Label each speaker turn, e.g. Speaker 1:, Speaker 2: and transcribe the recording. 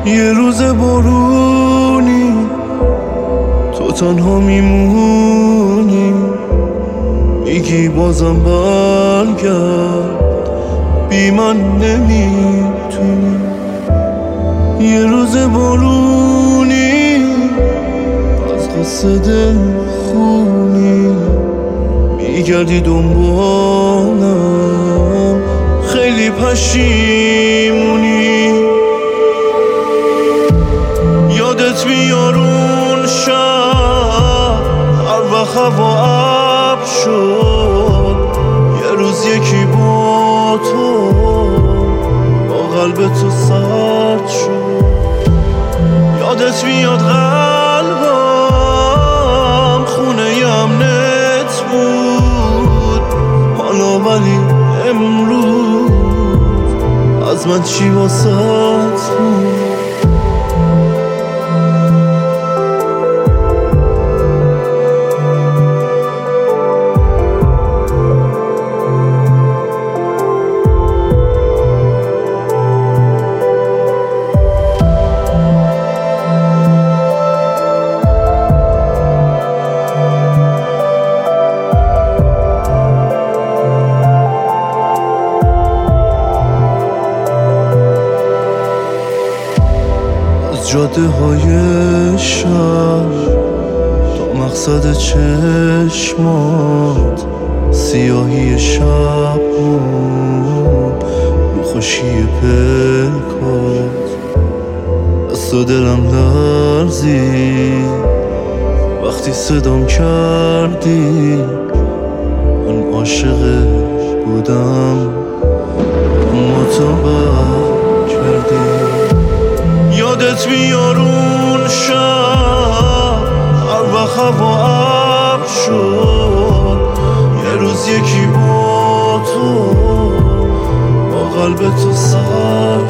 Speaker 1: یه روز بارونی تو تنها میمونی، میگی بازم برگرد، بی من نمیتونی. یه روز بارونی از قصه دل خونی، میگردی دنبالم، خیلی پشیمونی. یادت میاد اون شب هر وقت هوا ابر شد، یه روز یکی با تو با قلب تو سرد شد. یادت میاد قلبم خونه امنت بود، حالا ولی امروز از من چی واسط بود؟ جاده های شهر تا مقصد چشمات، سیاهی شب رو خوشی پلکات. دست و دلم لرزید وقتی صدام کردی، من عاشق بودم اما تو بد کردی. یادت میاد اون شب هر وقت هوا ابر شد، یه روز یکی با تو با قلب تو سرد